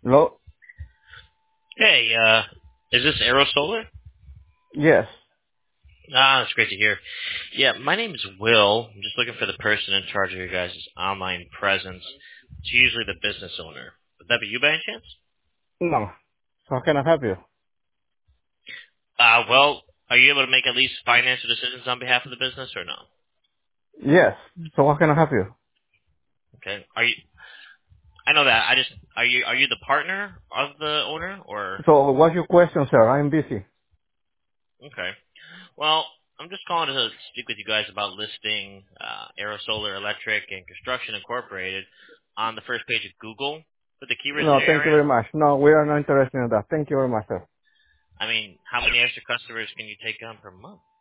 Hello? Hey, is this AeroSolar? Yes. That's great to hear. Yeah, my name is Will. I'm just looking for the person in charge of your guys' online presence. It's usually the business owner. Would that be you by any chance? No. How can I help you? Well, are you able to make at least financial decisions on behalf of the business or no? Yes. So how can I help you? Okay. I know that. Are you the partner of the owner or? So what's your question, sir? I'm busy. Okay. Well, I'm just calling to speak with you guys about listing AeroSolar Electric and Construction Incorporated on the first page of Google with the keywords in No, your thank you area. very much. No, we are not interested in that. Thank you very much, sir. I mean, how many extra customers can you take on per month?